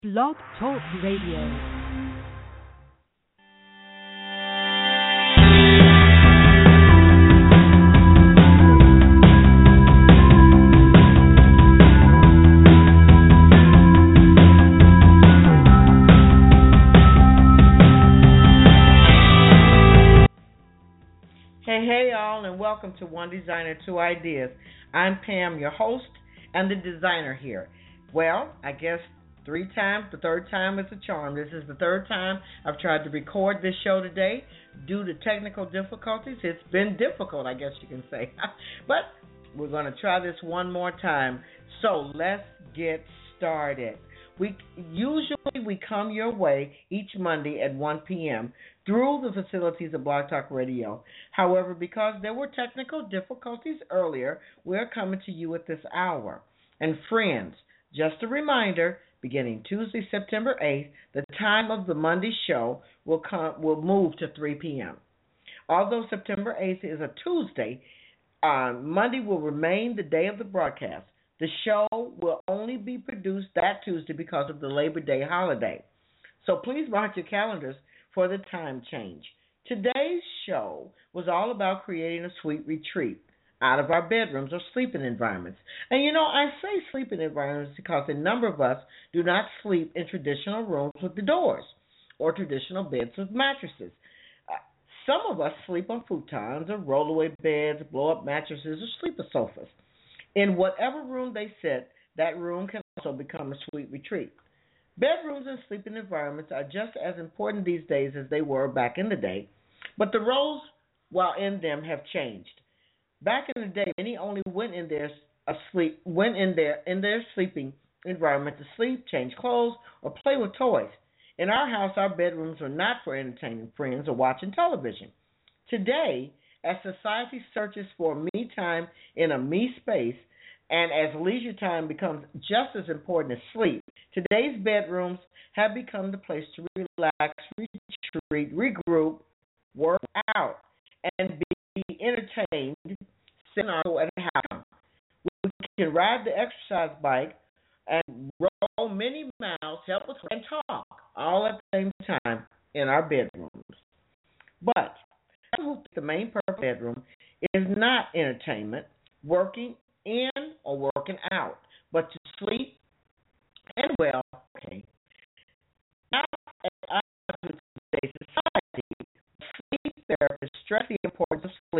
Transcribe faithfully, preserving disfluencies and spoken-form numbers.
Blog Talk Radio. Hey, hey, y'all, and welcome to One Designer, Two Ideas. I'm Pam, your host, and the designer here. Well, I guess three times, the third time is a charm. This is the third time I've tried to record this show today. Due to technical difficulties, it's been difficult, I guess you can say. But we're going to try this one more time. So let's get started. We usually we come your way each Monday at one p.m. through the facilities of Blog Talk Radio. However, because there were technical difficulties earlier, we're coming to you at this hour. And friends, just a reminder, beginning Tuesday, September eighth, the time of the Monday show will come will move to three p.m. Although September eighth is a Tuesday, uh, Monday will remain the day of the broadcast. The show will only be produced that Tuesday because of the Labor Day holiday. So please mark your calendars for the time change. Today's show was all about creating a sweet retreat out of our bedrooms or sleeping environments. And you know, I say sleeping environments because a number of us do not sleep in traditional rooms with the doors or traditional beds with mattresses. Uh, some of us sleep on futons or rollaway beds, blow-up mattresses, or sleeper sofas. In whatever room they sit, that room can also become a sweet retreat. Bedrooms and sleeping environments are just as important these days as they were back in the day, but the roles while in them have changed. Back in the day, many only went in their asleep, went in their in their sleeping environment to sleep, change clothes, or play with toys. In our house, our bedrooms were not for entertaining friends or watching television. Today, as society searches for me time in a me space, and as leisure time becomes just as important as sleep, today's bedrooms have become the place to relax, retreat, regroup, work out, and be entertained, sitting at home. We can ride the exercise bike and roll many miles, help us and talk, all at the same time in our bedrooms. But the main purpose of the bedroom is not entertainment, working in or working out, but to sleep and well. Okay. Now, as I with today's society, sleep therapists stress the importance of